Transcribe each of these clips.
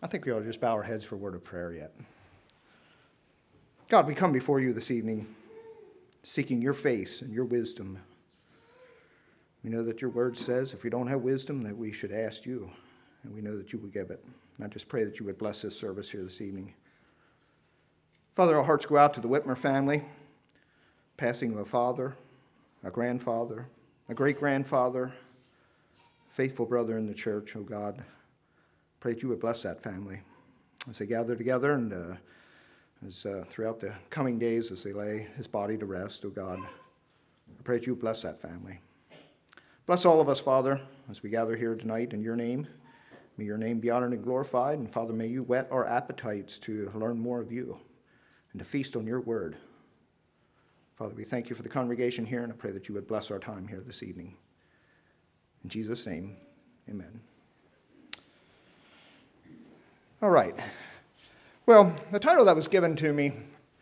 I think we ought to just bow our heads for a word of prayer yet. God, we come before you this evening, seeking your face and your wisdom. We know that your word says if we don't have wisdom, that we should ask you, and we know that you will give it. And I just pray that you would bless this service here this evening. Father, our hearts go out to the Whitmer family, passing of a father, a grandfather, a great-grandfather, faithful brother in the church, oh God. Pray that you would bless that family as they gather together and as throughout the coming days as they lay his body to rest, oh God. I pray that you would bless that family. Bless all of us, Father, as we gather here tonight in your name. May your name be honored and glorified, and Father, may you whet our appetites to learn more of you and to feast on your word. Father, we thank you for the congregation here, and I pray that you would bless our time here this evening. In Jesus' name, amen. All right. Well, the title that was given to me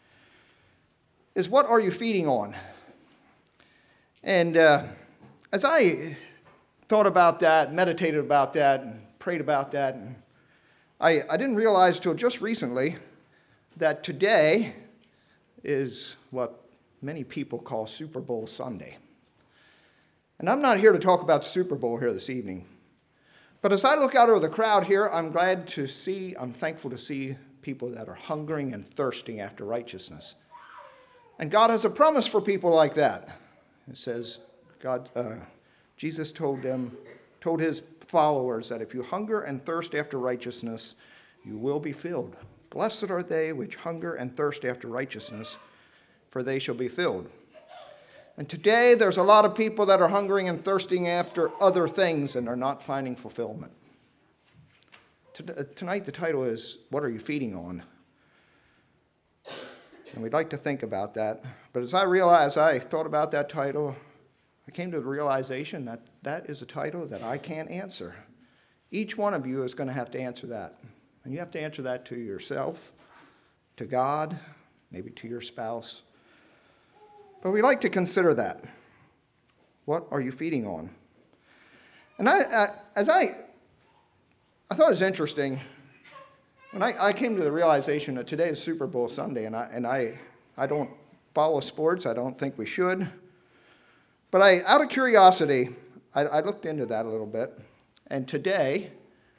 is What Are You Feeding On? And as I thought about that, meditated about that, and prayed about that, and I didn't realize till just recently that today is what many people call Super Bowl Sunday. And I'm not here to talk about the Super Bowl here this evening. But as I look out over the crowd here, I'm thankful to see people that are hungering and thirsting after righteousness. And God has a promise for people like that. It says, Jesus told his followers that if you hunger and thirst after righteousness, you will be filled. Blessed are they which hunger and thirst after righteousness, for they shall be filled. And today there's a lot of people that are hungering and thirsting after other things and are not finding fulfillment. Tonight the title is, What Are You Feeding On? And we'd like to think about that. But as I thought about that title, I came to the realization that that is a title that I can't answer. Each one of you is going to have to answer that. And you have to answer that to yourself, to God, maybe to your spouse. But we like to consider that. What are you feeding on? And I thought it was interesting when I came to the realization that today is Super Bowl Sunday, and I don't follow sports. I don't think we should. But out of curiosity, I looked into that a little bit. And today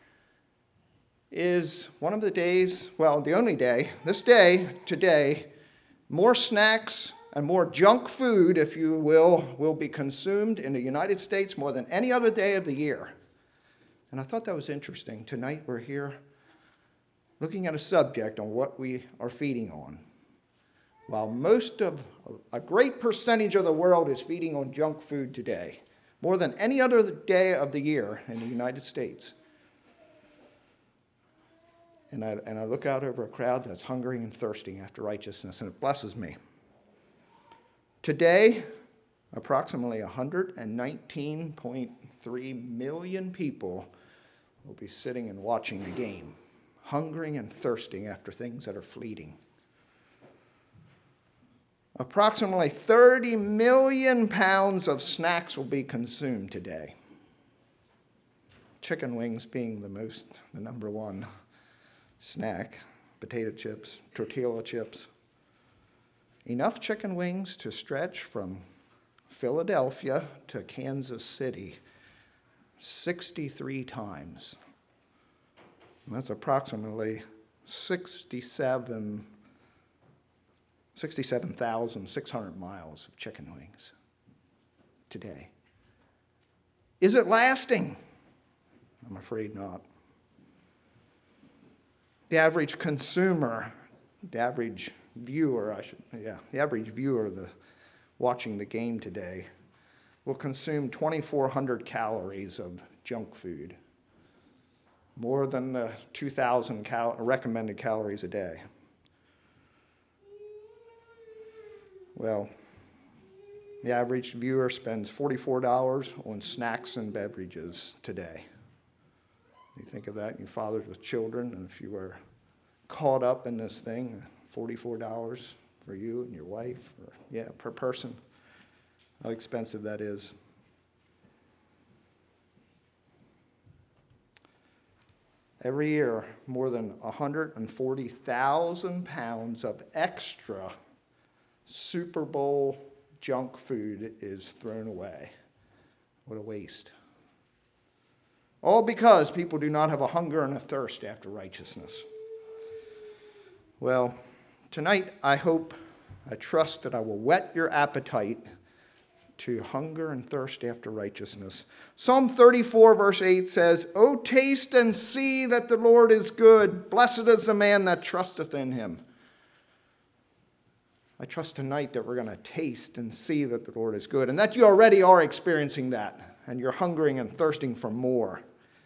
is one of the days, well, the only day, today, more snacks and more junk food, if you will be consumed in the United States more than any other day of the year. And I thought that was interesting. Tonight we're here looking at a subject on what we are feeding on. While a great percentage of the world is feeding on junk food today, more than any other day of the year in the United States. And I look out over a crowd that's hungering and thirsting after righteousness, and it blesses me. Today, approximately 119.3 million people will be sitting and watching the game, hungering and thirsting after things that are fleeting. Approximately 30 million pounds of snacks will be consumed today. Chicken wings being the number one snack. Potato chips, tortilla chips. Enough chicken wings to stretch from Philadelphia to Kansas City 63 times. And that's approximately 67,600 miles of chicken wings today. Is it lasting? I'm afraid not. The average consumer, the average viewer watching the game today will consume 2,400 calories of junk food, more than the 2,000 recommended calories a day. Well, the average viewer spends $44 on snacks and beverages today. You think of that, you fathers with children, and if you were caught up in this thing, $44 for you and your wife, per person, how expensive that is. Every year, more than 140,000 pounds of extra Super Bowl junk food is thrown away. What a waste. All because people do not have a hunger and a thirst after righteousness. Well, tonight I trust that I will whet your appetite to hunger and thirst after righteousness. Psalm 34 verse 8 says, "O taste and see that the Lord is good. Blessed is the man that trusteth in him." I trust tonight that we're going to taste and see that the Lord is good, and that you already are experiencing that, and you're hungering and thirsting for more.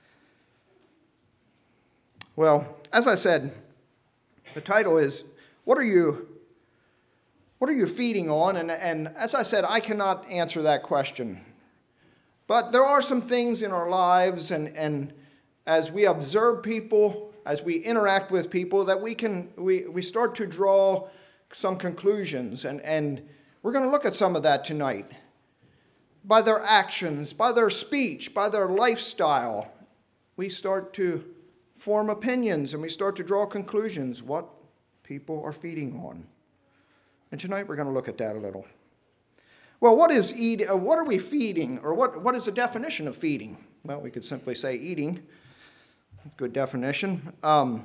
Well, as I said, the title is, What are you feeding on? And as I said, I cannot answer that question. But there are some things in our lives, and as we observe people, as we interact with people, that we start to draw some conclusions. And we're going to look at some of that tonight. By their actions, by their speech, by their lifestyle, we start to form opinions and we start to draw conclusions what people are feeding on. And tonight we're going to look at that a little. Well, what are we feeding? Or what is the definition of feeding? Well, we could simply say eating. Good definition. The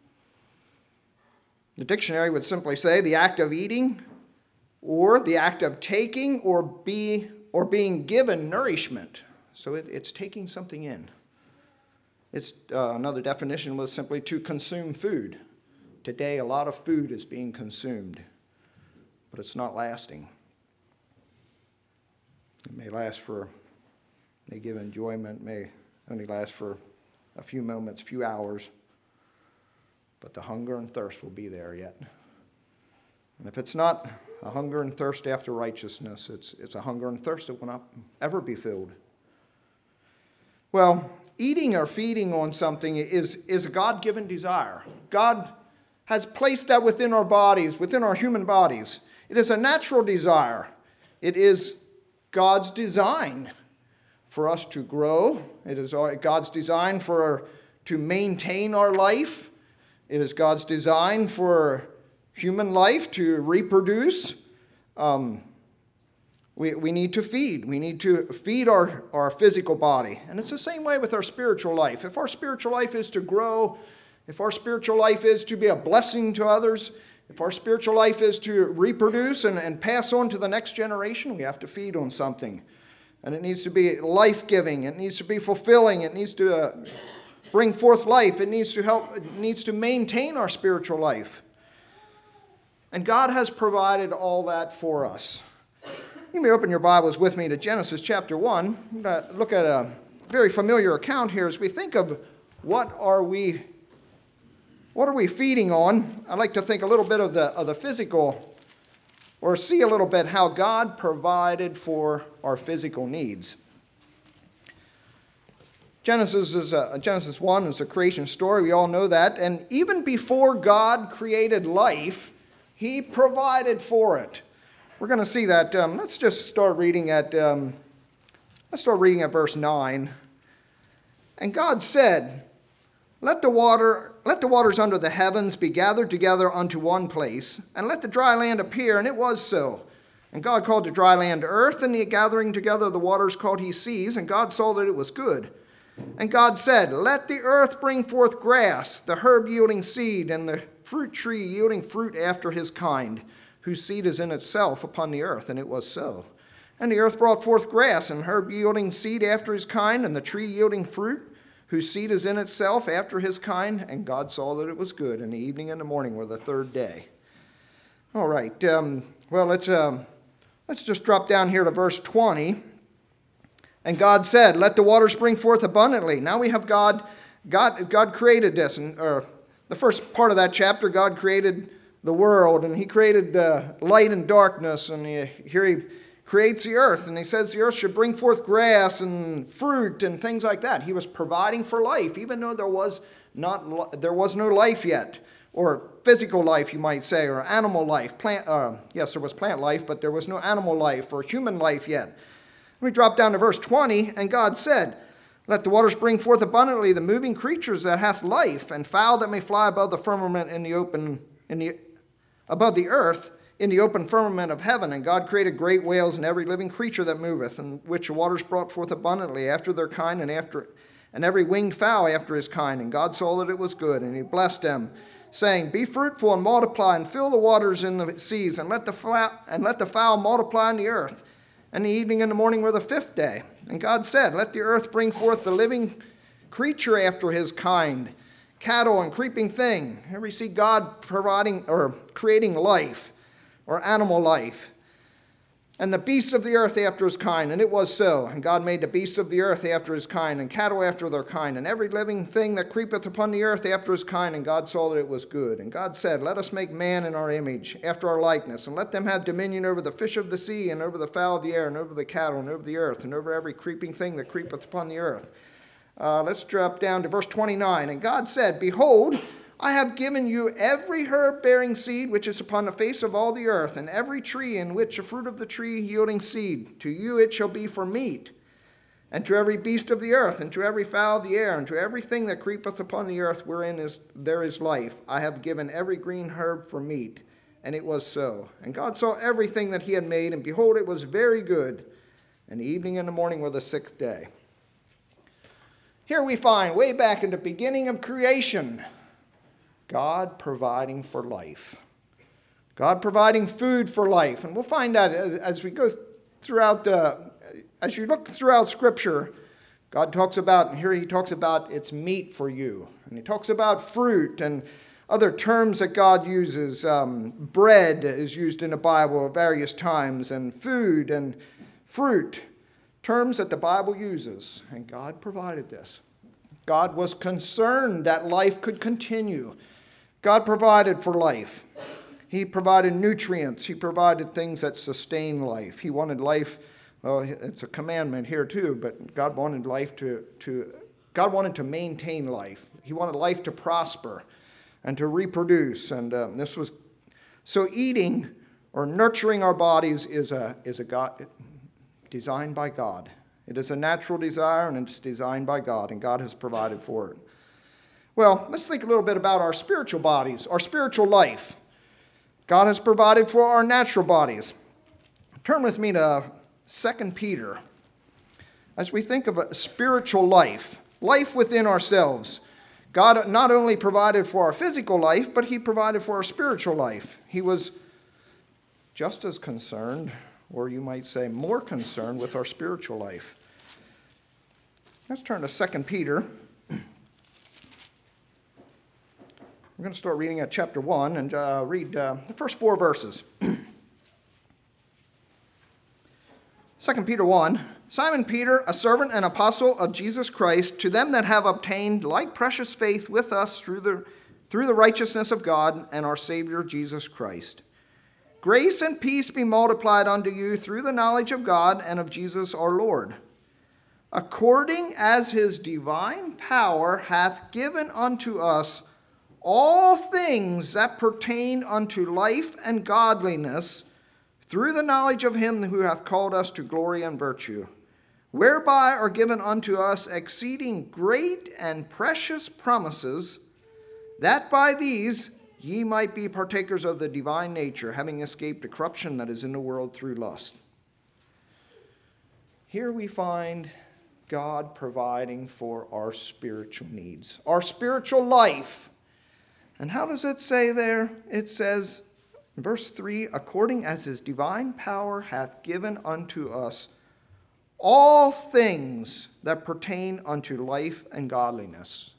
dictionary would simply say the act of eating, or the act of taking or being given nourishment. So it's taking something in. It's another definition was simply to consume food. Today, a lot of food is being consumed, but it's not lasting. It may give enjoyment, may only last for a few moments, few hours, but the hunger and thirst will be there yet. And if it's not a hunger and thirst after righteousness, it's a hunger and thirst that will not ever be filled. Well, eating or feeding on something is a God-given desire. God has placed that within our bodies, within our human bodies. It is a natural desire. It is God's design for us to grow. It is God's design to maintain our life. It is God's design for human life to reproduce. We need to feed. We need to feed our physical body. And it's the same way with our spiritual life. If our spiritual life is to grow, if our spiritual life is to be a blessing to others, if our spiritual life is to reproduce and pass on to the next generation, we have to feed on something. And it needs to be life-giving. It needs to be fulfilling. It needs to bring forth life. It needs to help. It needs to maintain our spiritual life. And God has provided all that for us. You may open your Bibles with me to Genesis chapter 1. Look at a very familiar account here as we think of what are we feeding on. I'd like to think a little bit of the physical, or see a little bit how God provided for our physical needs. Genesis 1 is a creation story. We all know that. And even before God created life, He provided for it. We're going to see that. Let's just start reading at verse 9. And God said, Let the waters under the heavens be gathered together unto one place, and let the dry land appear. And it was so. And God called the dry land earth, and the gathering together of the waters called He seas. And God saw that it was good. And God said, Let the earth bring forth grass, the herb yielding seed, and the fruit tree yielding fruit after his kind, whose seed is in itself upon the earth. And it was so. And the earth brought forth grass, and herb yielding seed after his kind, and the tree yielding fruit, whose seed is in itself after his kind. And God saw that it was good. And the evening and the morning were the third day. All right. Let's just drop down here to verse 20. And God said, Let the waters bring forth abundantly. Now we have God created this. And the first part of that chapter, God created the world, and He created light and darkness, and here He creates the earth, and He says the earth should bring forth grass and fruit and things like that. He was providing for life, even though there was no life yet, or physical life, you might say, or animal life. Yes, there was plant life, but there was no animal life or human life yet. Let me drop down to verse 20, and God said, Let the waters bring forth abundantly the moving creatures that hath life, and fowl that may fly above the firmament above the earth in the open firmament of heaven. And God created great whales and every living creature that moveth, and which the waters brought forth abundantly after their kind, and every winged fowl after his kind. And God saw that it was good, and he blessed them, saying, Be fruitful and multiply, and fill the waters in the seas, and let the fowl multiply in the earth. And the evening and the morning were the fifth day. And God said, Let the earth bring forth the living creature after his kind, cattle and creeping thing. Here we see God providing or creating life, or animal life. And the beasts of the earth after his kind, and it was so. And God made the beasts of the earth after his kind, and cattle after their kind, and every living thing that creepeth upon the earth after his kind. And God saw that it was good. And God said, Let us make man in our image, after our likeness, and let them have dominion over the fish of the sea, and over the fowl of the air, and over the cattle, and over the earth, and over every creeping thing that creepeth upon the earth. Let's drop down to verse 29. And God said, Behold, I have given you every herb bearing seed which is upon the face of all the earth, and every tree in which the fruit of the tree yielding seed. To you it shall be for meat, and to every beast of the earth, and to every fowl of the air, and to everything that creepeth upon the earth wherein there is life. I have given every green herb for meat. And it was so. And God saw everything that he had made, and behold, it was very good. And the evening and the morning were the sixth day. Here we find, way back in the beginning of creation, God providing for life. God providing food for life. And we'll find that as we go throughout as you look throughout Scripture, God talks about, and here he talks about it's meat for you. And he talks about fruit and other terms that God uses. Bread is used in the Bible at various times, and food and fruit, terms that the Bible uses. And God provided this. God was concerned that life could continue. God provided for life. He provided nutrients. He provided things that sustain life. He wanted life, well, it's a commandment here too, but God wanted life God wanted to maintain life. He wanted life to prosper and to reproduce. And this was, so eating or nurturing our bodies is a God, designed by God. It is a natural desire, and it's designed by God, and God has provided for it. Well, let's think a little bit about our spiritual bodies, our spiritual life. God has provided for our natural bodies. Turn with me to 2 Peter. As we think of a spiritual life, life within ourselves, God not only provided for our physical life, but he provided for our spiritual life. He was just as concerned, or you might say more concerned, with our spiritual life. Let's turn to 2 Peter. We're going to start reading at chapter 1 and read the first 4 verses. 2 Peter 1, Simon Peter, a servant and apostle of Jesus Christ, to them that have obtained like precious faith with us through the righteousness of God and our Savior Jesus Christ. Grace and peace be multiplied unto you through the knowledge of God and of Jesus our Lord, according as his divine power hath given unto us all things that pertain unto life and godliness, through the knowledge of him who hath called us to glory and virtue, whereby are given unto us exceeding great and precious promises, that by these ye might be partakers of the divine nature, having escaped the corruption that is in the world through lust. Here we find God providing for our spiritual needs, our spiritual life. And how does it say there? It says, in verse 3, according as his divine power hath given unto us all things that pertain unto life and godliness.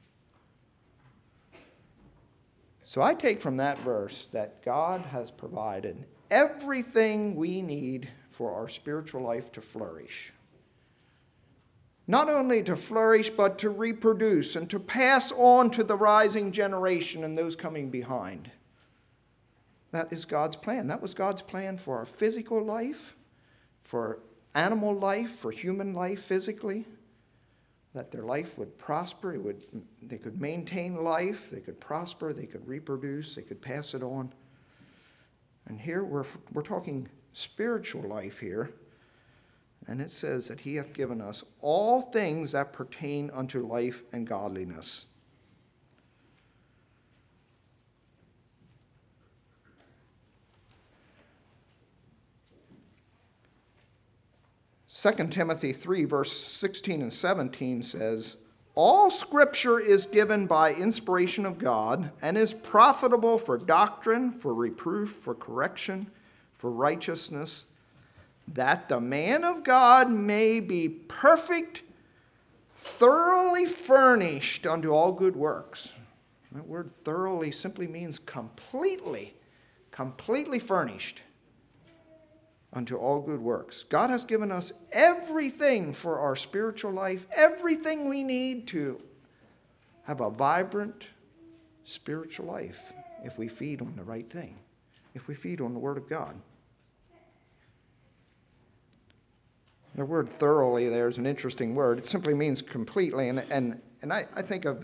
So I take from that verse that God has provided everything we need for our spiritual life to flourish. Not only to flourish, but to reproduce and to pass on to the rising generation and those coming behind. That is God's plan. That was God's plan for our physical life, for animal life, for human life physically. That their life would prosper, they could maintain life, they could prosper, they could reproduce, they could pass it on. And here we're talking spiritual life here. And it says that he hath given us all things that pertain unto life and godliness. Second Timothy 3, verse 16 and 17 says, all Scripture is given by inspiration of God and is profitable for doctrine, for reproof, for correction, for righteousness, that the man of God may be perfect, thoroughly furnished unto all good works. That word thoroughly simply means completely furnished unto all good works. God has given us everything for our spiritual life, everything we need to have a vibrant spiritual life if we feed on the right thing, if we feed on the Word of God. The word thoroughly there is an interesting word. It simply means completely. And I think of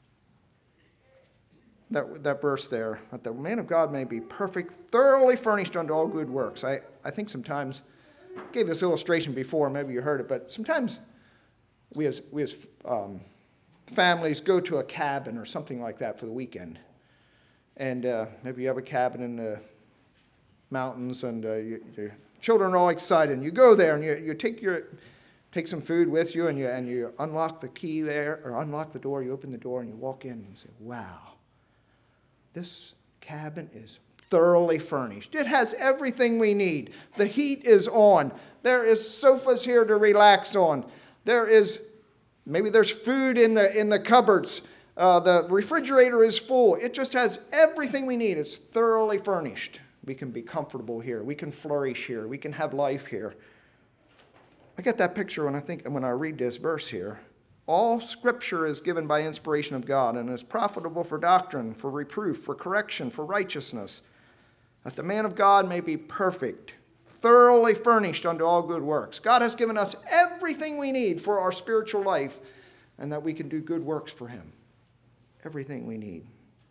that verse there, that the man of God may be perfect, thoroughly furnished unto all good works. I think sometimes, I gave this illustration before, maybe you heard it, but sometimes we as families go to a cabin or something like that for the weekend. And maybe you have a cabin in the mountains and your children are all excited, and you go there and you take some food with you, and you unlock the key there, or unlock the door, you open the door, and you walk in and you say, wow, this cabin is thoroughly furnished. It has everything we need. The heat is on. There is sofas here to relax on. Maybe there's food in the cupboards. The refrigerator is full. It just has everything we need. It's thoroughly furnished. We can be comfortable here. We can flourish here. We can have life here. I get that picture when I read this verse here. All Scripture is given by inspiration of God and is profitable for doctrine, for reproof, for correction, for righteousness, that the man of God may be perfect, thoroughly furnished unto all good works. God has given us everything we need for our spiritual life and that we can do good works for Him. Everything we need.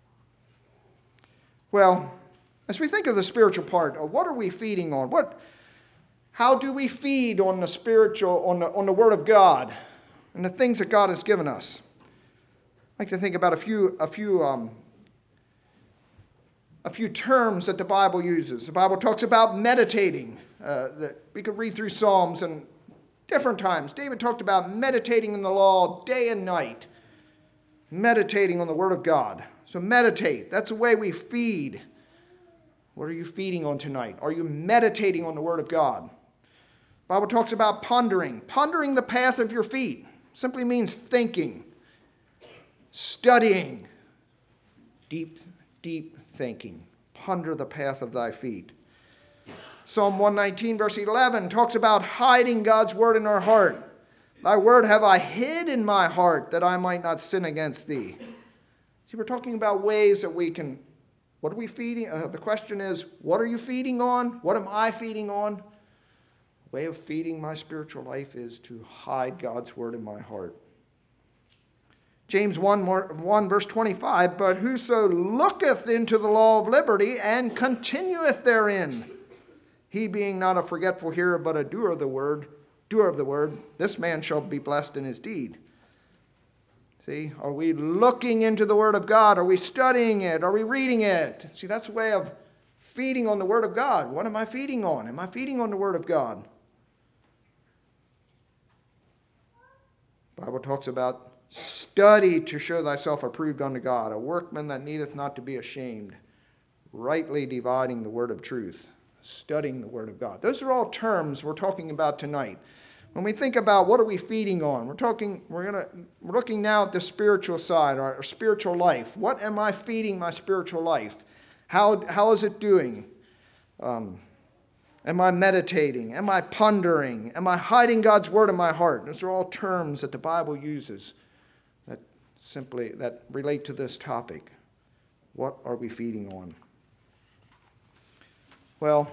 Well, as we think of the spiritual part, what are we feeding on? How do we feed on the spiritual, on the Word of God and the things that God has given us? I'd like to think about a few terms that the Bible uses. The Bible talks about meditating. That we could read through Psalms and different times. David talked about meditating in the law day and night. Meditating on the Word of God. So meditate. That's the way we feed. What are you feeding on tonight? Are you meditating on the Word of God? The Bible talks about pondering. Pondering the path of your feet simply means thinking, studying, deep thinking. Ponder the path of thy feet. Psalm 119, verse 11, talks about hiding God's Word in our heart. Thy word have I hid in my heart that I might not sin against thee. See, we're talking about ways that we can. What are we feeding? The question is, what are you feeding on? What am I feeding on? The way of feeding my spiritual life is to hide God's Word in my heart. James 1 verse 25, but whoso looketh into the law of liberty and continueth therein, he being not a forgetful hearer, but a doer of the word, this man shall be blessed in his deed. See, are we looking into the Word of God? Are we studying it? Are we reading it? See, that's a way of feeding on the Word of God. What am I feeding on? Am I feeding on the Word of God? The Bible talks about study to show thyself approved unto God, a workman that needeth not to be ashamed, rightly dividing the word of truth, studying the Word of God. Those are all terms we're talking about tonight. When we think about what are we feeding on, we're looking now at the spiritual side, our spiritual life. What am I feeding my spiritual life? How is it doing? Am I meditating? Am I pondering? Am I hiding God's Word in my heart? Those are all terms that the Bible uses that relate to this topic. What are we feeding on? Well,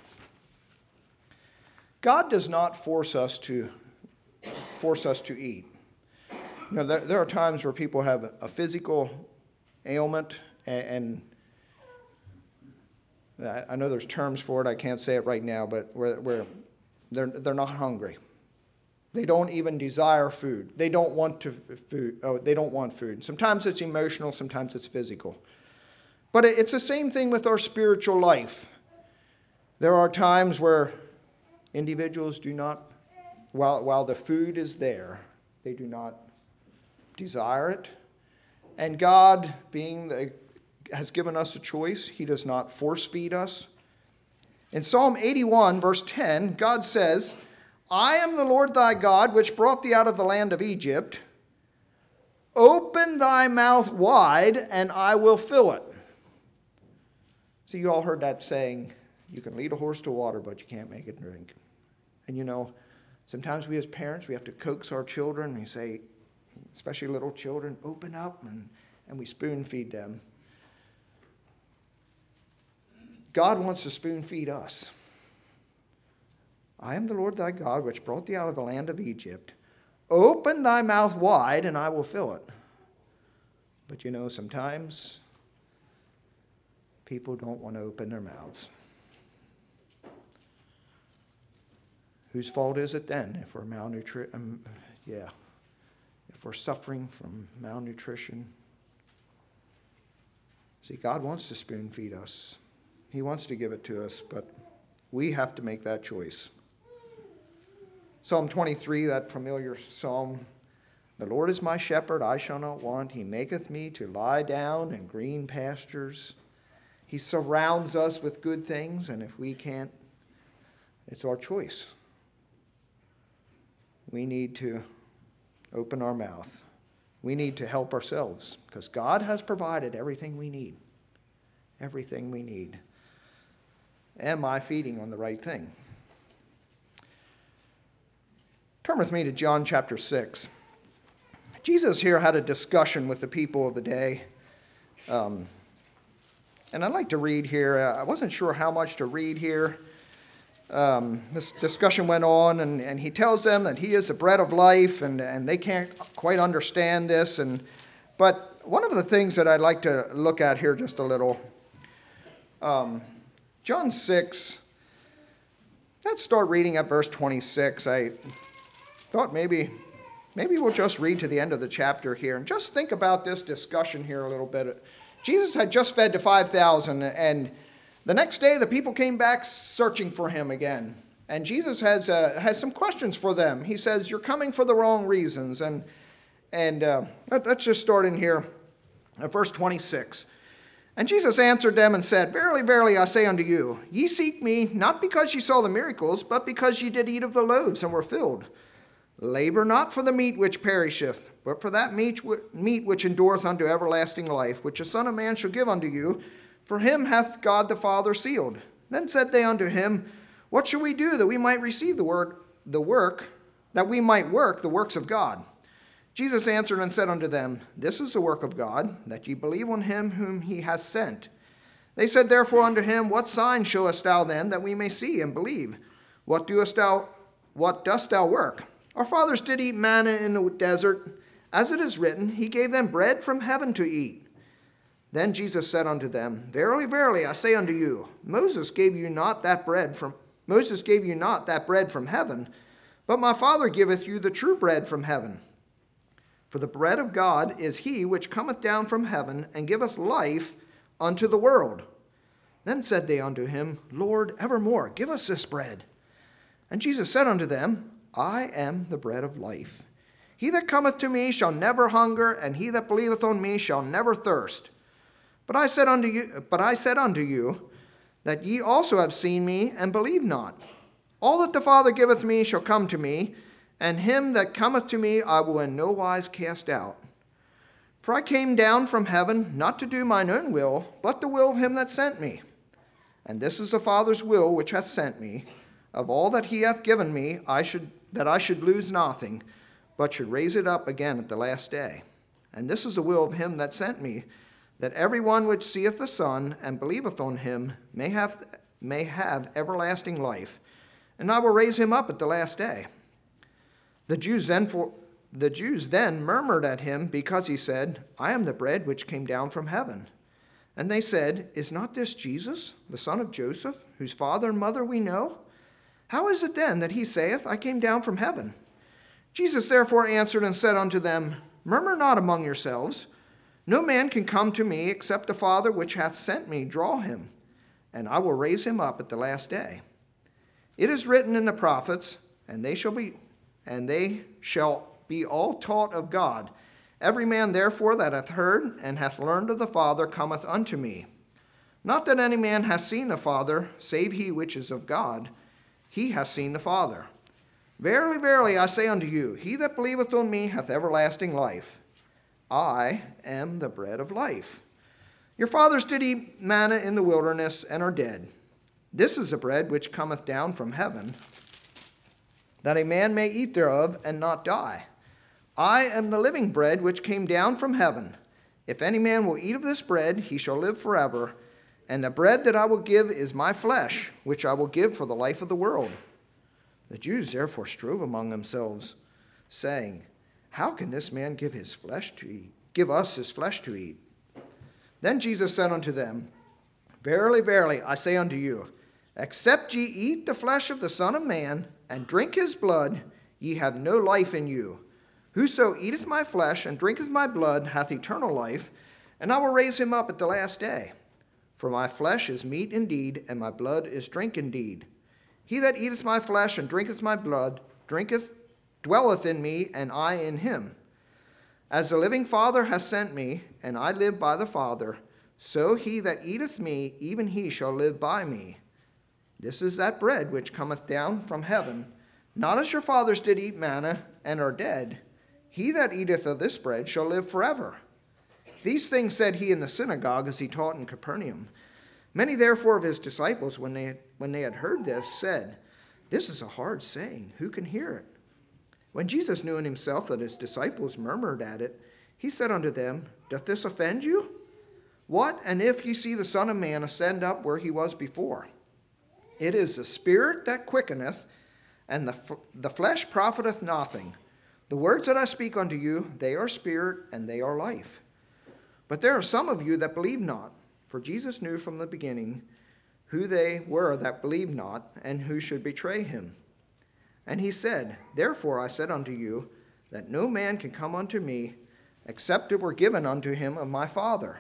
God does not force us to eat. You know, there are times where people have a physical ailment, and I know there's terms for it. I can't say it right now, but where They're not hungry. They don't even desire food. They don't want food. Oh, they don't want food. Sometimes it's emotional, sometimes it's physical. But it's the same thing with our spiritual life. There are times where individuals do not, while the food is there, they do not desire it. And God, has given us a choice. He does not force feed us. In Psalm 81, verse 10, God says, I am the Lord thy God, which brought thee out of the land of Egypt. Open thy mouth wide, and I will fill it. So you all heard that saying, you can lead a horse to water, but you can't make it drink. And sometimes we as parents, we have to coax our children. We say, especially little children, open up, and we spoon feed them. God wants to spoon feed us. I am the Lord thy God, which brought thee out of the land of Egypt. Open thy mouth wide, and I will fill it. But sometimes people don't want to open their mouths. Whose fault is it then if we're if we're suffering from malnutrition? See, God wants to spoon feed us. He wants to give it to us, but we have to make that choice. Psalm 23, that familiar psalm. The Lord is my shepherd, I shall not want. He maketh me to lie down in green pastures. He surrounds us with good things, and if we can't, it's our choice. We need to open our mouth. We need to help ourselves, because God has provided everything we need. Everything we need. Am I feeding on the right thing? Turn with me to John chapter 6. Jesus here had a discussion with the people of the day. And I'd like to read here. I wasn't sure how much to read here. This discussion went on, and he tells them that he is the bread of life, and they can't quite understand this. But one of the things that I'd like to look at here just a little, John 6, let's start reading at verse 26. I thought maybe we'll just read to the end of the chapter here and just think about this discussion here a little bit. Jesus had just fed the 5,000, and the next day the people came back searching for him again. And Jesus has some questions for them. He says, you're coming for the wrong reasons. And let's just start in here at verse 26. And Jesus answered them and said, Verily, verily, I say unto you, ye seek me, not because ye saw the miracles, but because ye did eat of the loaves and were filled. Labor not for the meat which perisheth, but for that meat which endureth unto everlasting life, which the Son of Man shall give unto you. For him hath God the Father sealed. Then said they unto him, What shall we do that we might receive the work, that we might work the works of God? Jesus answered and said unto them, This is the work of God, that ye believe on him whom he hath sent. They said therefore unto him, What sign showest thou then, that we may see and believe? What dost thou work? Our fathers did eat manna in the desert. As it is written, he gave them bread from heaven to eat. Then Jesus said unto them, Verily, verily, I say unto you, Moses gave you not that bread from heaven, but my Father giveth you the true bread from heaven. For the bread of God is he which cometh down from heaven, and giveth life unto the world. Then said they unto him, Lord, evermore give us this bread. And Jesus said unto them, I am the bread of life. He that cometh to me shall never hunger, and he that believeth on me shall never thirst. But I said unto you, that ye also have seen me, and believe not. All that the Father giveth me shall come to me, and him that cometh to me I will in no wise cast out. For I came down from heaven, not to do mine own will, but the will of him that sent me. And this is the Father's will which hath sent me, of all that he hath given me, that I should lose nothing, but should raise it up again at the last day. And this is the will of him that sent me, that every one which seeth the Son, and believeth on him, may have everlasting life, and I will raise him up at the last day. The Jews then murmured at him, because he said, I am the bread which came down from heaven. And they said, Is not this Jesus, the son of Joseph, whose father and mother we know? How is it then that he saith, I came down from heaven? Jesus therefore answered and said unto them, Murmur not among yourselves. No man can come to me except the Father which hath sent me draw him, and I will raise him up at the last day. It is written in the prophets, and they shall be all taught of God. Every man therefore that hath heard and hath learned of the Father cometh unto me. Not that any man hath seen the Father, save he which is of God. He hath seen the Father. Verily, verily, I say unto you, he that believeth on me hath everlasting life. I am the bread of life. Your fathers did eat manna in the wilderness, and are dead. This is the bread which cometh down from heaven, that a man may eat thereof, and not die. I am the living bread which came down from heaven. If any man will eat of this bread, he shall live forever. And the bread that I will give is my flesh, which I will give for the life of the world. The Jews therefore strove among themselves, saying, How can this man give us his flesh to eat? Then Jesus said unto them, Verily, verily, I say unto you, except ye eat the flesh of the Son of Man, and drink his blood, ye have no life in you. Whoso eateth my flesh and drinketh my blood hath eternal life, and I will raise him up at the last day. For my flesh is meat indeed, and my blood is drink indeed. He that eateth my flesh and drinketh my blood dwelleth in me, and I in him. As the living Father hath sent me, and I live by the Father, so he that eateth me, even he shall live by me. This is that bread which cometh down from heaven, not as your fathers did eat manna, and are dead. He that eateth of this bread shall live forever. These things said he in the synagogue as he taught in Capernaum. Many therefore of his disciples, when they had heard this, said, This is a hard saying. Who can hear it? When Jesus knew in himself that his disciples murmured at it, he said unto them, Doth this offend you? What, and if ye see the Son of Man ascend up where he was before? It is the Spirit that quickeneth, and the flesh profiteth nothing. The words that I speak unto you, they are spirit, and they are life. But there are some of you that believe not. For Jesus knew from the beginning who they were that believed not, and who should betray him. And he said, Therefore I said unto you, that no man can come unto me, except it were given unto him of my Father.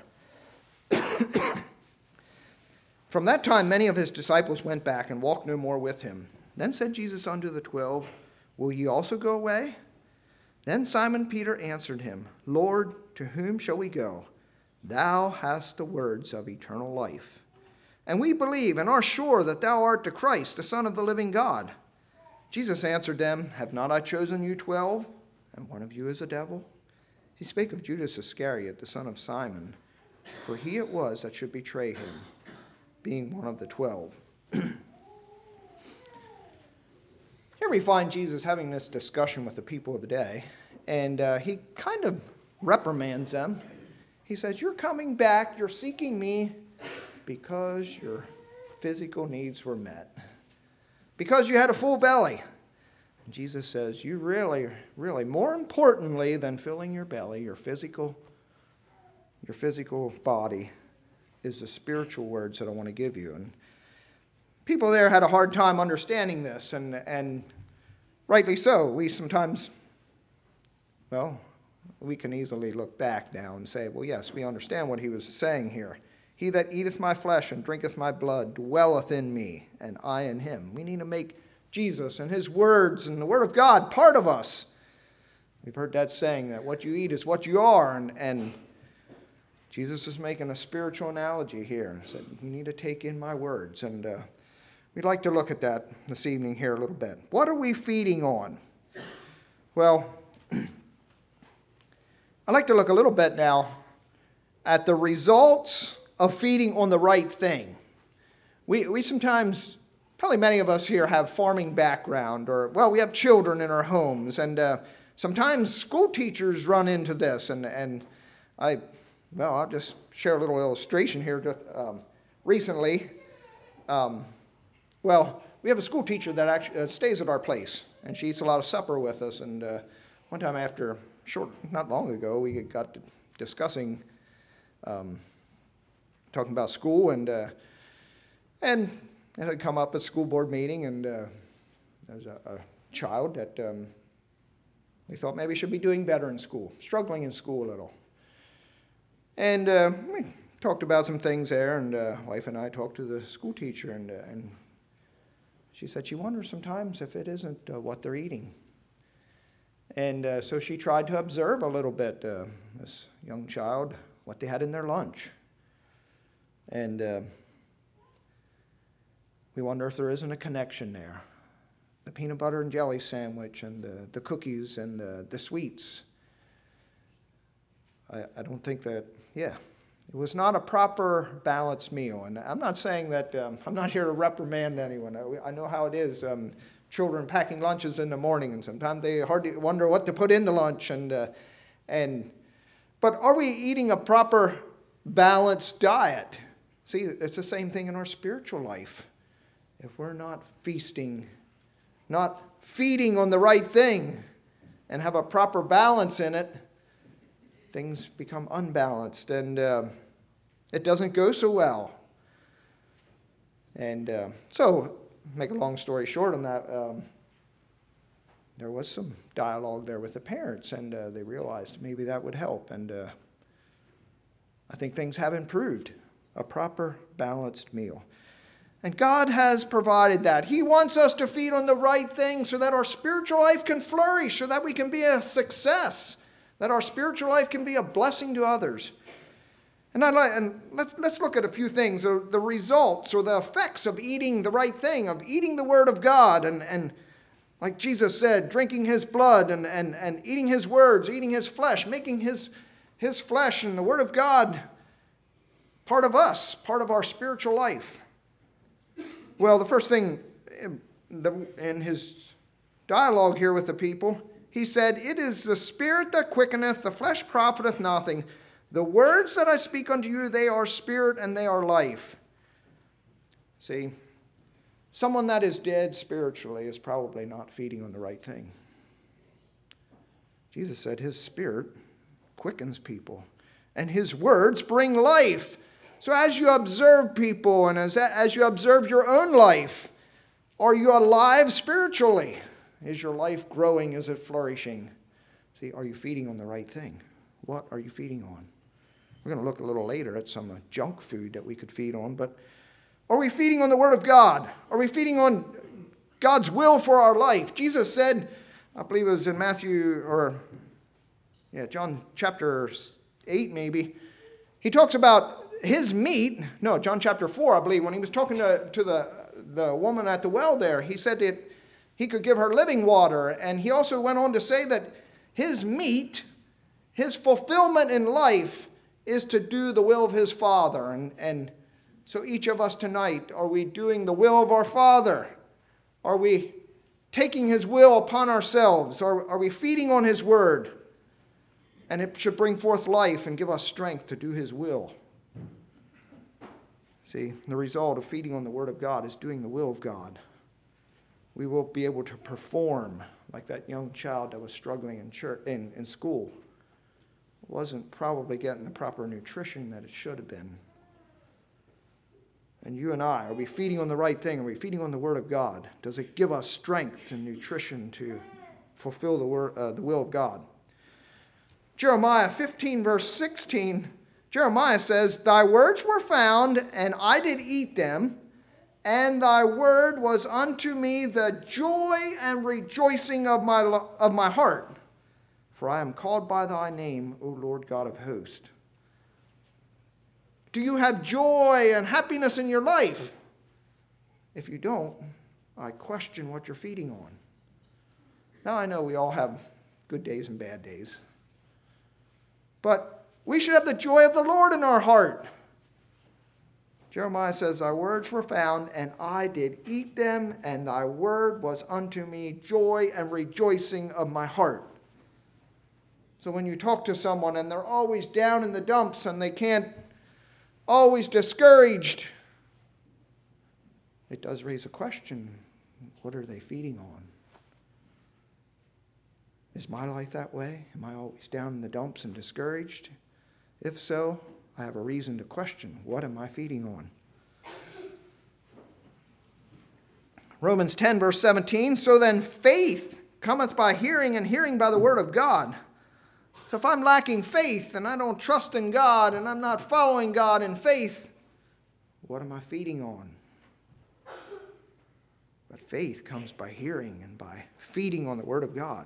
From that time many of his disciples went back, and walked no more with him. Then said Jesus unto the 12, Will ye also go away? Then Simon Peter answered him, Lord, to whom shall we go? Thou hast the words of eternal life. And we believe and are sure that thou art the Christ, the Son of the living God. Jesus answered them, Have not I chosen you 12, and one of you is a devil? He spake of Judas Iscariot, the son of Simon, for he it was that should betray him, being one of the 12. Here we find Jesus having this discussion with the people of the day, and he kind of reprimands them. He says, You're coming back, you're seeking me because your physical needs were met, because you had a full belly. And Jesus says, you really, more importantly than filling your belly, your physical body, is the spiritual words that I want to give you. And people there had a hard time understanding this, and rightly so. We sometimes, we can easily look back now and say, well, yes, we understand what he was saying here. He that eateth my flesh and drinketh my blood dwelleth in me, and I in him. We need to make Jesus and his words and the word of God part of us. We've heard that saying that what you eat is what you are, and Jesus is making a spiritual analogy here. He said, you need to take in my words, and we'd like to look at that this evening here a little bit. What are we feeding on? Well, I'd like to look a little bit now at the results of feeding on the right thing. We sometimes, probably many of us here have farming background, or, we have children in our homes, and sometimes school teachers run into this, and I'll just share a little illustration here. Recently, we have a school teacher that actually stays at our place, and she eats a lot of supper with us, and one time not long ago, we got discussing, talking about school, and it had come up at school board meeting, and There's a child that we thought maybe should be doing better in school, struggling in school a little. And we talked about some things there, and wife and I talked to the school teacher, and she said she wonders sometimes if it isn't what they're eating. And so she tried to observe a little bit, this young child, what they had in their lunch. And we wonder if there isn't a connection there. The peanut butter and jelly sandwich and the cookies and the sweets. I don't think that, it was not a proper balanced meal. And I'm not saying that, I'm not here to reprimand anyone. I know how it is. Children packing lunches in the morning, and sometimes they hardly wonder what to put in the lunch. But are we eating a proper balanced diet? See, it's the same thing in our spiritual life. If we're not feasting, not feeding on the right thing, and have a proper balance in it, things become unbalanced, and it doesn't go so well. And so, make a long story short on that, there was some dialogue there with the parents, and they realized maybe that would help. And I think things have improved. A proper, balanced meal. And God has provided that. He wants us to feed on the right thing so that our spiritual life can flourish, so that we can be a success, that our spiritual life can be a blessing to others. And let's look at a few things, the results or the effects of eating the right thing, of eating the Word of God, and like Jesus said, drinking His blood and eating His words, eating His flesh, making His flesh and the Word of God part of us, part of our spiritual life. Well, the first thing in his dialogue here with the people, he said, "It is the Spirit that quickeneth, the flesh profiteth nothing. The words that I speak unto you, they are spirit and they are life." See, someone that is dead spiritually is probably not feeding on the right thing. Jesus said His Spirit quickens people, and His words bring life. So as you observe people and as you observe your own life, are you alive spiritually? Is your life growing? Is it flourishing? See, are you feeding on the right thing? What are you feeding on? We're going to look a little later at some junk food that we could feed on, but are we feeding on the Word of God? Are we feeding on God's will for our life? Jesus said, I believe it was in John chapter 8 maybe, He talks about His meat, John chapter 4, I believe, when He was talking to the woman at the well there, He said that He could give her living water. And He also went on to say that His meat, His fulfillment in life, is to do the will of His Father. And so each of us tonight, are we doing the will of our Father? Are we taking His will upon ourselves? Are we feeding on His Word? And it should bring forth life and give us strength to do His will. See, the result of feeding on the Word of God is doing the will of God. We will be able to perform like that young child that was struggling in school. Wasn't probably getting the proper nutrition that it should have been. And you and I, are we feeding on the right thing? Are we feeding on the Word of God? Does it give us strength and nutrition to fulfill the will of God? Jeremiah 15, verse 16, Jeremiah says, "Thy words were found, and I did eat them, and thy word was unto me the joy and rejoicing of my heart. For I am called by thy name, O Lord God of hosts." Do you have joy and happiness in your life? If you don't, I question what you're feeding on. Now, I know we all have good days and bad days. But we should have the joy of the Lord in our heart. Jeremiah says, "Thy words were found, and I did eat them, and thy word was unto me joy and rejoicing of my heart." So when you talk to someone and they're always down in the dumps and they can't, always discouraged, it does raise a question. What are they feeding on? Is my life that way? Am I always down in the dumps and discouraged? If so, I have a reason to question, what am I feeding on? Romans 10, verse 17, so then faith cometh by hearing, and hearing by the word of God. So if I'm lacking faith and I don't trust in God and I'm not following God in faith, what am I feeding on? But faith comes by hearing and by feeding on the word of God.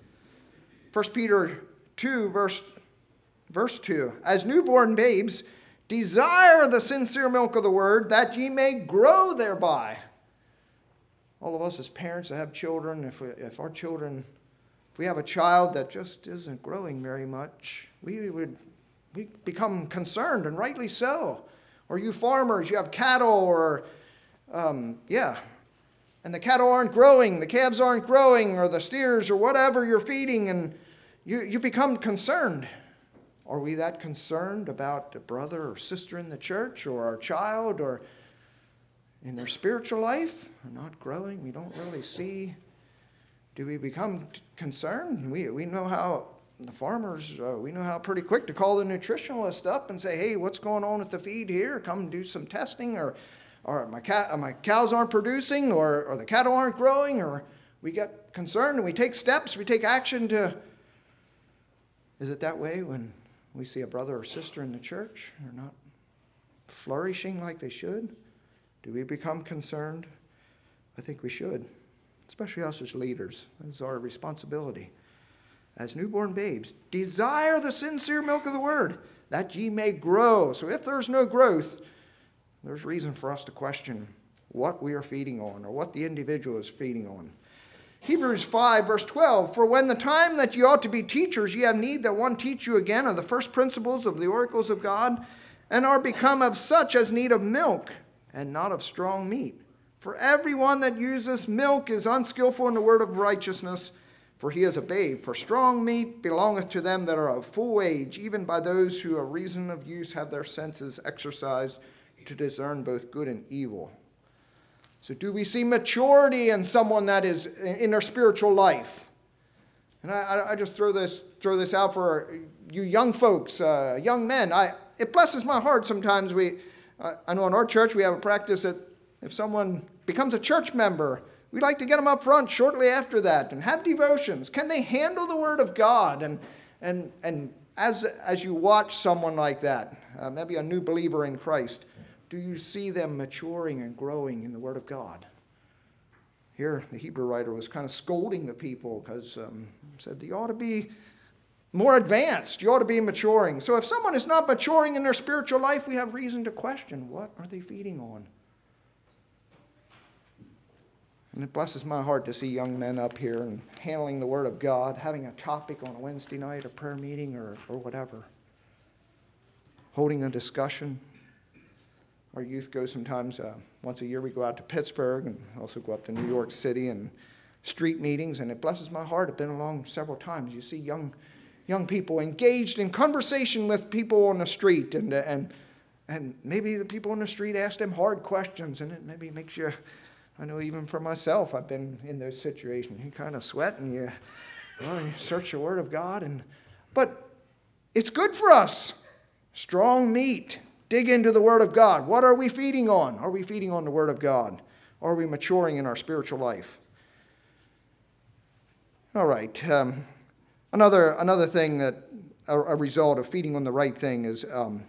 1 Peter 2, verse 2, as newborn babes, desire the sincere milk of the word, that ye may grow thereby. All of us as parents that have children, if we have a child that just isn't growing very much, we become concerned, and rightly so. Or you farmers, you have cattle, or and the cattle aren't growing, the calves aren't growing, or the steers, or whatever you're feeding, and you become concerned. Are we that concerned about a brother or sister in the church, or our child, or in their spiritual life? Are not growing? We don't really see. Do we become concerned? We know how the farmers, we know how pretty quick to call the nutritionalist up and say, hey, what's going on with the feed here? Come do some testing, or my cows aren't producing, or the cattle aren't growing, or we get concerned and we take steps, we take action to. Is it that way when we see a brother or sister in the church who are not flourishing like they should? Do we become concerned? I think we should, especially us as leaders. That's our responsibility. As newborn babes, desire the sincere milk of the word, that ye may grow. So if there's no growth, there's reason for us to question what we are feeding on, or what the individual is feeding on. Hebrews 5, verse 12, for when the time that ye ought to be teachers, ye have need that one teach you again of the first principles of the oracles of God, and are become of such as need of milk, and not of strong meat. For everyone that useth milk is unskillful in the word of righteousness, for he is a babe. For strong meat belongeth to them that are of full age, even by those who, a reason of use, have their senses exercised to discern both good and evil. So do we see maturity in someone that is in their spiritual life? And I just throw this out for you young folks, young men. It blesses my heart sometimes. I know in our church we have a practice that if someone becomes a church member, we like to get them up front shortly after that and have devotions. Can they handle the Word of God? And as you watch someone like that, maybe a new believer in Christ, do you see them maturing and growing in the Word of God? Here, the Hebrew writer was kind of scolding the people because said you ought to be more advanced. You ought to be maturing. So if someone is not maturing in their spiritual life, we have reason to question, what are they feeding on? And it blesses my heart to see young men up here and handling the Word of God, having a topic on a Wednesday night, a prayer meeting, or whatever. Holding a discussion. Our youth go sometimes, once a year we go out to Pittsburgh and also go up to New York City and street meetings, and it blesses my heart. I've been along several times. You see young people engaged in conversation with people on the street, and maybe the people on the street ask them hard questions, and it maybe makes you, I know even for myself, I've been in those situations. You kind of sweat and you search the Word of God, but it's good for us. Strong meat. Dig into the Word of God. What are we feeding on? Are we feeding on the Word of God? Are we maturing in our spiritual life? All right. Another thing that a result of feeding on the right thing is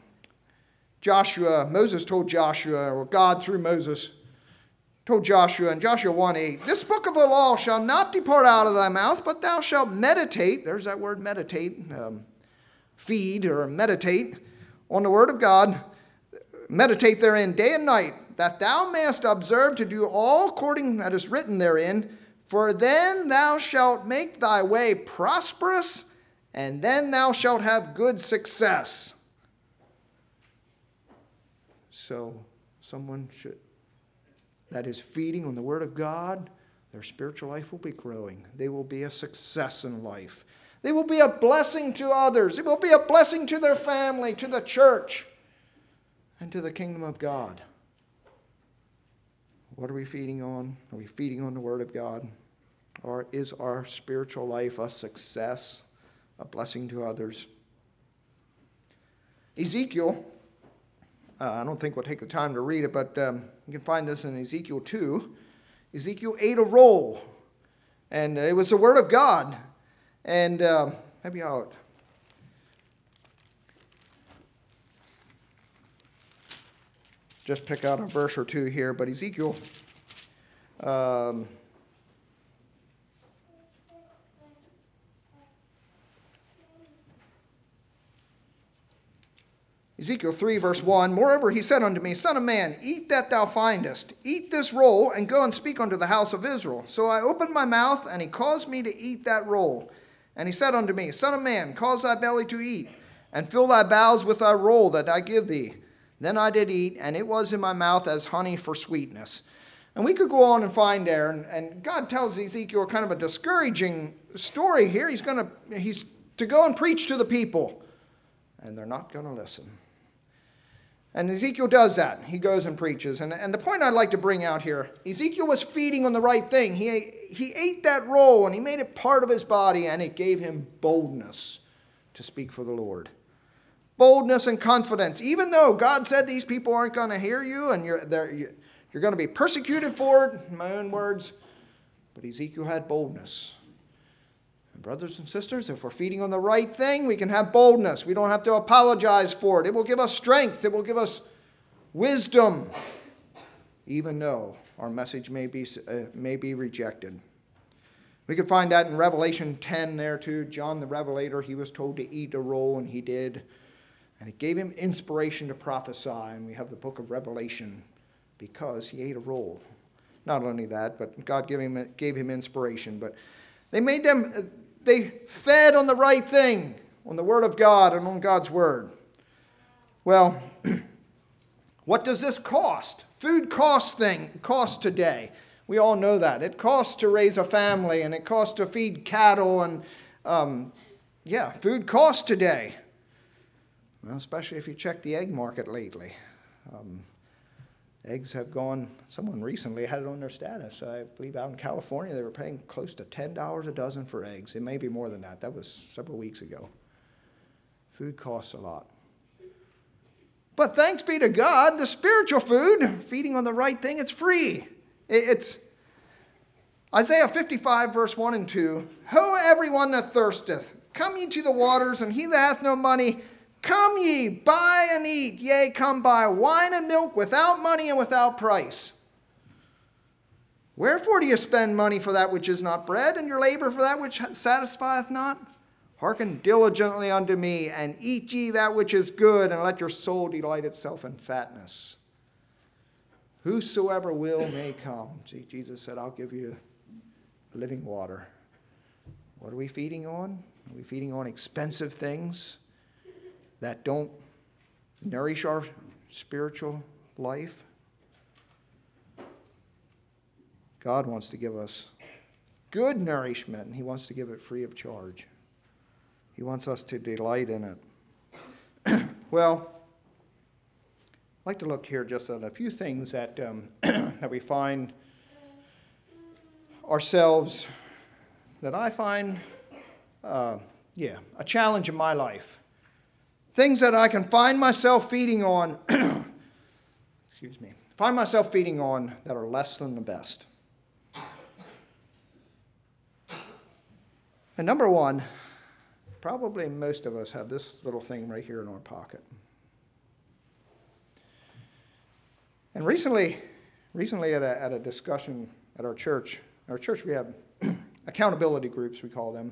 Moses told Joshua, or God through Moses told Joshua in Joshua 1:8, this book of the law shall not depart out of thy mouth, but thou shalt meditate, there's that word meditate, feed or meditate on the Word of God, meditate therein day and night, that thou mayest observe to do all according that is written therein, for then thou shalt make thy way prosperous, and then thou shalt have good success. So someone that is feeding on the Word of God, their spiritual life will be growing. They will be a success in life. They will be a blessing to others. It will be a blessing to their family, to the church, and to the kingdom of God. What are we feeding on? Are we feeding on the Word of God? Or is our spiritual life a success, a blessing to others? Ezekiel, I don't think we'll take the time to read it, but you can find this in Ezekiel 2. Ezekiel ate a roll, and it was the Word of God. And maybe I'll just pick out a verse or two here, but Ezekiel Ezekiel 3, verse 1, Moreover, he said unto me, Son of man, eat that thou findest. Eat this roll, and go and speak unto the house of Israel. So I opened my mouth, and he caused me to eat that roll. And he said unto me, Son of man, cause thy belly to eat, and fill thy bowels with thy roll that I give thee. Then I did eat, and it was in my mouth as honey for sweetness. And we could go on and find there, and God tells Ezekiel kind of a discouraging story here. He's to go and preach to the people, and they're not going to listen. And Ezekiel does that. He goes and preaches. And the point I'd like to bring out here, Ezekiel was feeding on the right thing. He ate that roll, and he made it part of his body, and it gave him boldness to speak for the Lord. Boldness and confidence. Even though God said these people aren't going to hear you, and you're going to be persecuted for it, in my own words, but Ezekiel had boldness. And brothers and sisters, if we're feeding on the right thing, we can have boldness. We don't have to apologize for it. It will give us strength. It will give us wisdom, even though our message may be rejected. We can find that in Revelation 10 there too. John the Revelator, he was told to eat a roll, and he did. And it gave him inspiration to prophesy. And we have the book of Revelation because he ate a roll. Not only that, but God gave him inspiration. But they fed on the right thing, on the Word of God and on God's Word. Well, what does this cost? Food costs today. We all know that. It costs to raise a family, and it costs to feed cattle, and food costs today. Well, especially if you check the egg market lately. Eggs have gone, someone recently had it on their status. I believe out in California they were paying close to $10 a dozen for eggs. It may be more than that. That was several weeks ago. Food costs a lot. But thanks be to God, the spiritual food, feeding on the right thing, it's free. It's Isaiah 55, verse 1 and 2. Ho, everyone that thirsteth, come ye to the waters, and he that hath no money, come ye, buy and eat. Yea, come buy wine and milk without money and without price. Wherefore do you spend money for that which is not bread, and your labor for that which satisfieth not? Hearken diligently unto me, and eat ye that which is good, and let your soul delight itself in fatness. Whosoever will may come. See, Jesus said, I'll give you living water. What are we feeding on? Are we feeding on expensive things that don't nourish our spiritual life? God wants to give us good nourishment, and he wants to give it free of charge. He wants us to delight in it. Well, I'd like to look here just at a few things that that we find ourselves, that I find a challenge in my life. Things that I can find myself feeding on, find myself feeding on that are less than the best. And number one, probably most of us have this little thing right here in our pocket. And recently at a discussion at our church we have accountability groups, we call them.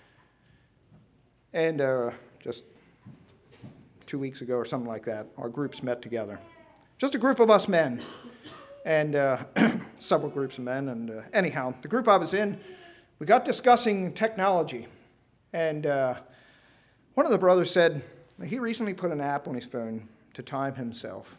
And just 2 weeks ago or something like that, our groups met together. Just a group of us men, and several groups of men. And anyhow, the group I was in, we got discussing technology. And one of the brothers said he recently put an app on his phone to time himself.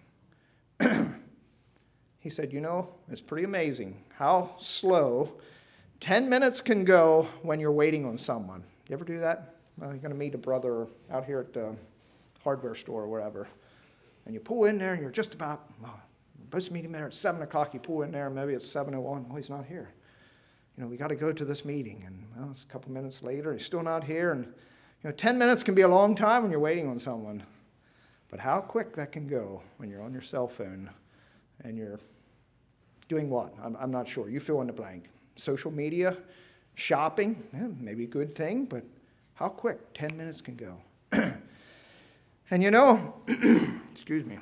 He said, it's pretty amazing how slow 10 minutes can go when you're waiting on someone. You ever do that? Well, you're going to meet a brother out here at the hardware store or wherever, and you pull in there and you're just about, supposed to meet him there at 7 o'clock. You pull in there, maybe it's 7:01. Oh, he's not here. We got to go to this meeting. And it's a couple minutes later, he's still not here. And 10 minutes can be a long time when you're waiting on someone. But how quick that can go when you're on your cell phone and you're Doing what? I'm not sure. You fill in the blank. Social media, shopping, maybe a good thing, but how quick 10 minutes can go. And you know, excuse me,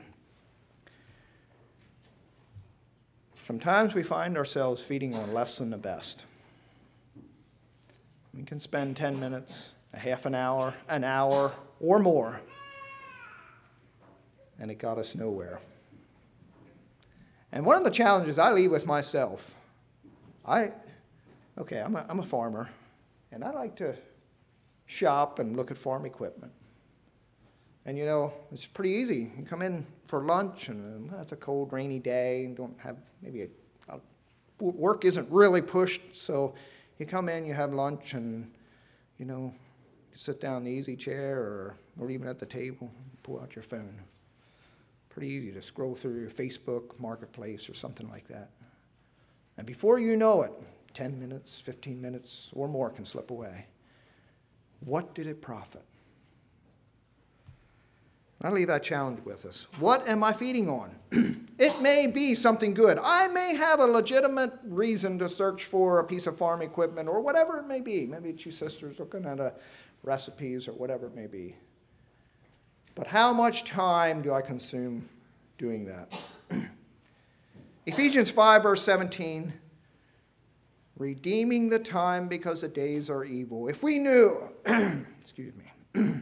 sometimes we find ourselves feeding on less than the best. We can spend 10 minutes, a half an hour, or more, and it got us nowhere. And one of the challenges I leave with myself, I'm a farmer, and I like to shop and look at farm equipment. And you know, it's pretty easy. You come in for lunch, and it's a cold, rainy day, and don't have work isn't really pushed, so you come in, you have lunch, and you know, you sit down in the easy chair or even at the table, pull out your phone. Pretty easy to scroll through your Facebook Marketplace or something like that. And before you know it, 10 minutes, 15 minutes, or more can slip away. What did it profit? I leave that challenge with us. What am I feeding on? It may be something good. I may have a legitimate reason to search for a piece of farm equipment or whatever it may be. Maybe it's you sisters looking at recipes or whatever it may be. But how much time do I consume doing that? Ephesians 5, verse 17, redeeming the time because the days are evil. If we knew, excuse me,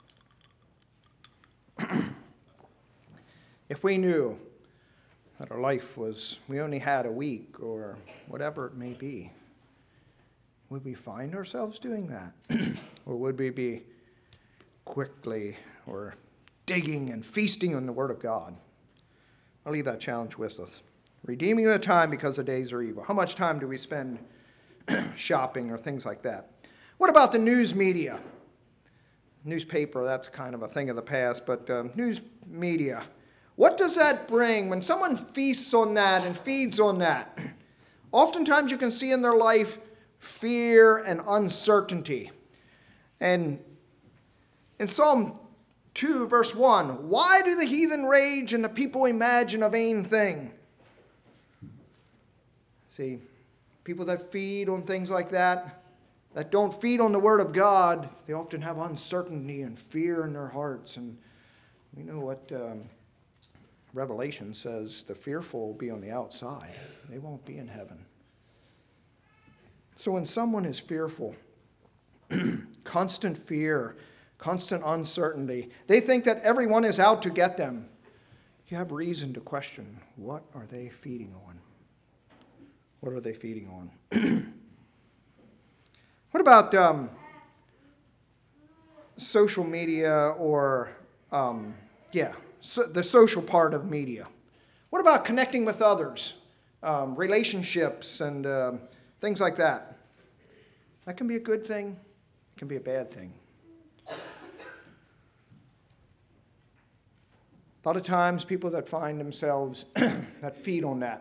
if we knew that our life we only had a week or whatever it may be, would we find ourselves doing that? Or would we be quickly or digging and feasting on the Word of God? I'll leave that challenge with us. Redeeming the time because the days are evil. How much time do we spend shopping or things like that? What about the news media? Newspaper, that's kind of a thing of the past, but news media. What does that bring when someone feasts on that and feeds on that? Oftentimes you can see in their life fear and uncertainty. And in Psalm 2, verse 1, why do the heathen rage and the people imagine a vain thing? See, people that feed on things like that don't feed on the Word of God, they often have uncertainty and fear in their hearts. And we know what Revelation says, the fearful will be on the outside. They won't be in heaven. So when someone is fearful, constant fear, constant uncertainty, they think that everyone is out to get them. You have reason to question, what are they feeding on? What are they feeding on? What about social media or, the social part of media? What about connecting with others, relationships and things like that? That can be a good thing. It can be a bad thing. A lot of times people that find themselves, that feed on that,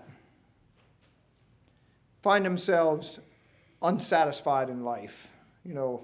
find themselves unsatisfied in life. You know,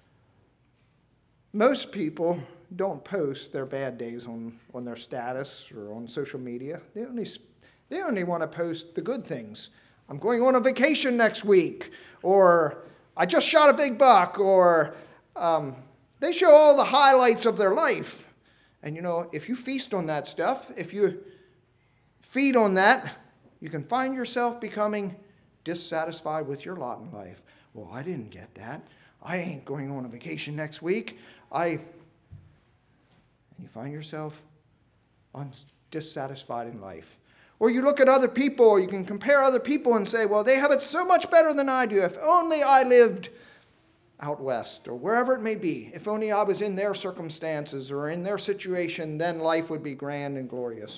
most people don't post their bad days on their status or on social media. They only want to post the good things. I'm going on a vacation next week, or I just shot a big buck, or they show all the highlights of their life. And you know, if you feast on that stuff, if you feed on that, you can find yourself becoming dissatisfied with your lot in life. Well, I didn't get that. I ain't going on a vacation next week. And you find yourself dissatisfied in life. Or you look at other people, or you can compare other people and say, well, they have it so much better than I do. If only I lived out west, or wherever it may be. If only I was in their circumstances or in their situation, then life would be grand and glorious.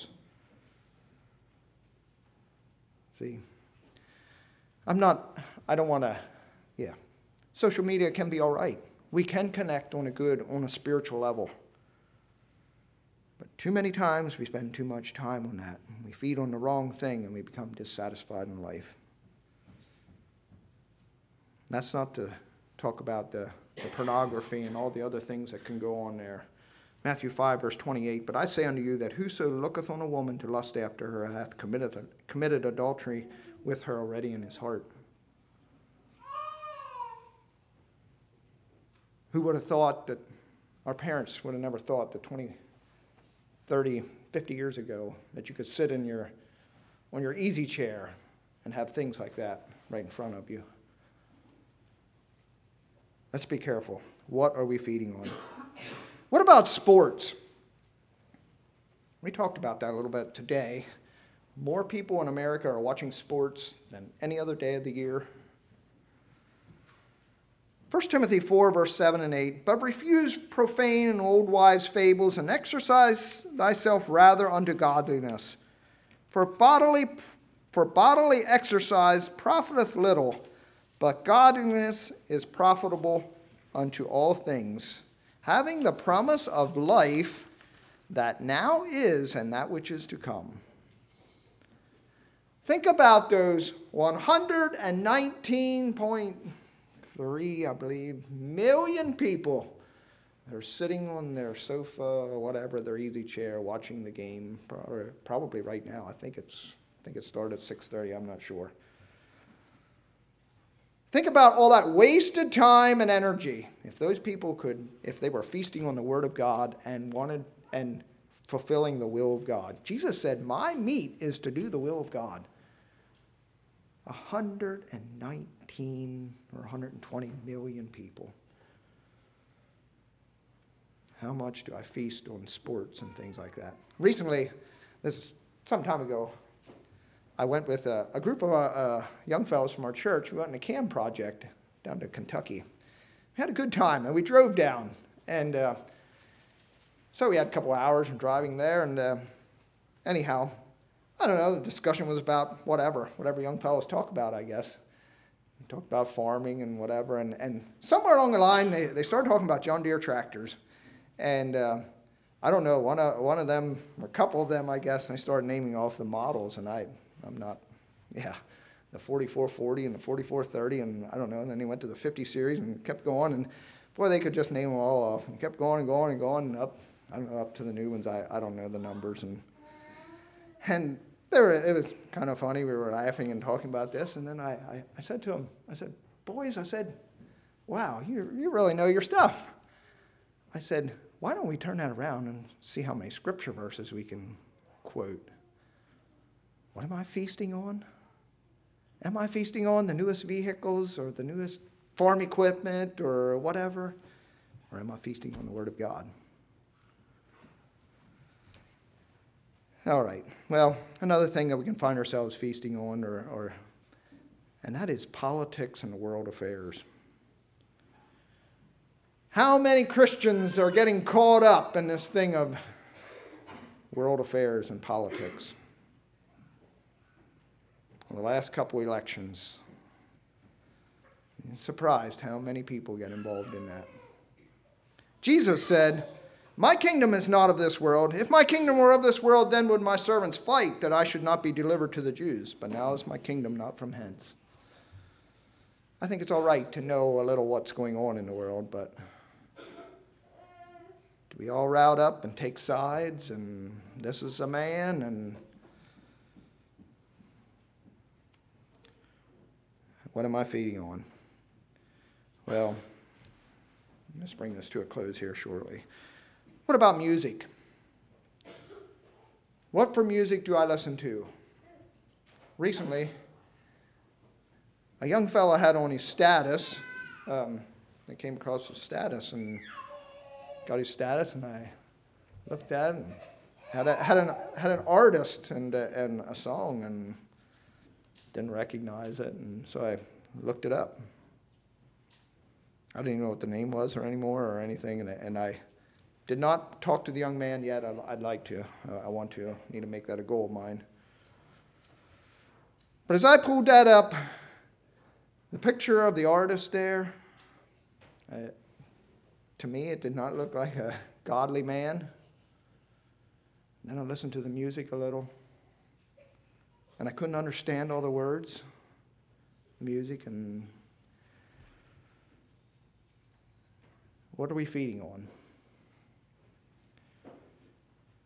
See, social media can be all right. We can connect on a spiritual level. But too many times we spend too much time on that. We feed on the wrong thing and we become dissatisfied in life. And that's not to talk about the pornography and all the other things that can go on there. Matthew 5, verse 28, but I say unto you that whoso looketh on a woman to lust after her hath committed adultery with her already in his heart. Who would have thought that our parents would have never thought that 20, 30, 50 years ago that you could sit on your easy chair and have things like that right in front of you? Let's be careful. What are we feeding on? What about sports? We talked about that a little bit today. More people in America are watching sports than any other day of the year. 1 Timothy 4, verse 7 and 8, but refuse profane and old wives' fables, and exercise thyself rather unto godliness. For bodily exercise profiteth little, but godliness is profitable unto all things, having the promise of life that now is and that which is to come. Think about those 119.3, I believe, million people that are sitting on their sofa or whatever, their easy chair, watching the game, probably right now. I think it started at 6:30, I'm not sure. Think about all that wasted time and energy. If those people if they were feasting on the Word of God and fulfilling the will of God. Jesus said, my meat is to do the will of God. 119 or 120 million people. How much do I feast on sports and things like that? Recently, this is some time ago, I went with a group of young fellows from our church. We went on a CAM project down to Kentucky. We had a good time, and we drove down. And so we had a couple of hours of driving there. And anyhow, I don't know, the discussion was about whatever young fellows talk about, I guess. We talked about farming and whatever. And somewhere along the line, they started talking about John Deere tractors. And I don't know, one of them, or a couple of them, I guess, and they started naming off the models. And the 4440 and the 4430, and I don't know, and then he went to the 50 series and kept going, and boy, they could just name them all off, and kept going and going and going, and up, I don't know, up to the new ones. I don't know the numbers, and it was kind of funny. We were laughing and talking about this, and then I said to him, I said, boys, wow, you really know your stuff. I said, why don't we turn that around and see how many scripture verses we can quote? What am I feasting on? Am I feasting on the newest vehicles or the newest farm equipment or whatever? Or am I feasting on the Word of God? All right. Well, another thing that we can find ourselves feasting on, and that is politics and world affairs. How many Christians are getting caught up in this thing of world affairs and politics? In the last couple elections, I'm surprised how many people get involved in that. Jesus said, my kingdom is not of this world. If my kingdom were of this world, then would my servants fight that I should not be delivered to the Jews. But now is my kingdom not from hence. I think it's all right to know a little what's going on in the world, but do we all route up and take sides, and this is a man, and what am I feeding on? Well, let's bring this to a close here shortly. What about music? What for music do I listen to? Recently, a young fellow had on his status. I came across his status and got his status, and I looked at it and had an artist and a song, and didn't recognize it, and so I looked it up. I didn't even know what the name was or anything, and I did not talk to the young man yet. I'd like to. Need to make that a goal of mine. But as I pulled that up, the picture of the artist there, to me, it did not look like a godly man. And then I listened to the music a little, and I couldn't understand all the words, music, and what are we feeding on?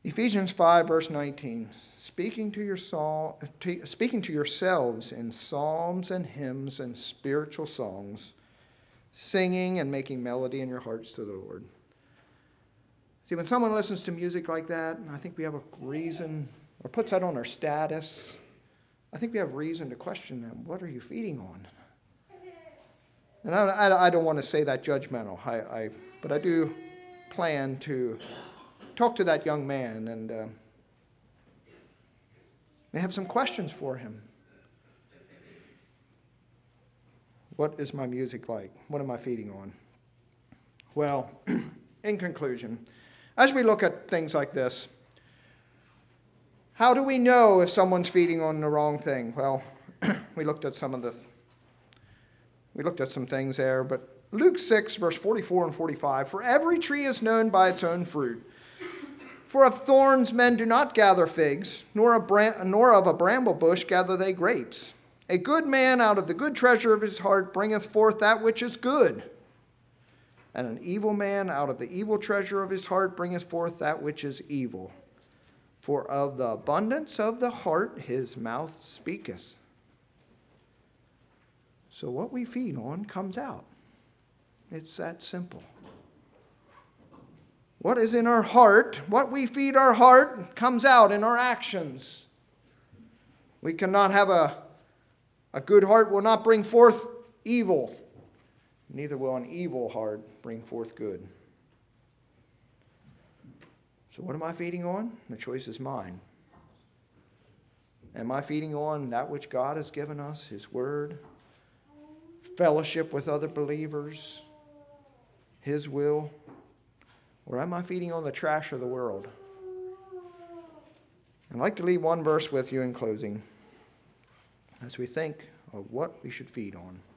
Ephesians 5, verse 19. Speaking to yourselves in psalms and hymns and spiritual songs, singing and making melody in your hearts to the Lord. See, when someone listens to music like that, I think we have a reason, or puts that on our status, I think we have reason to question them. What are you feeding on? And I don't want to say that judgmental, but I do plan to talk to that young man and may have some questions for him. What is my music like? What am I feeding on? Well, in conclusion, as we look at things like this, how do we know if someone's feeding on the wrong thing? Well, we looked at some things there, but Luke 6, verse 44 and 45, for every tree is known by its own fruit. For of thorns men do not gather figs, nor of a bramble bush gather they grapes. A good man out of the good treasure of his heart bringeth forth that which is good. And an evil man out of the evil treasure of his heart bringeth forth that which is evil. For of the abundance of the heart his mouth speaketh. So what we feed on comes out. It's that simple. What is in our heart, what we feed our heart, comes out in our actions. We cannot have a good heart will not bring forth evil. Neither will an evil heart bring forth good. So what am I feeding on? The choice is mine. Am I feeding on that which God has given us, His Word, fellowship with other believers, His will? Or am I feeding on the trash of the world? I'd like to leave one verse with you in closing as we think of what we should feed on.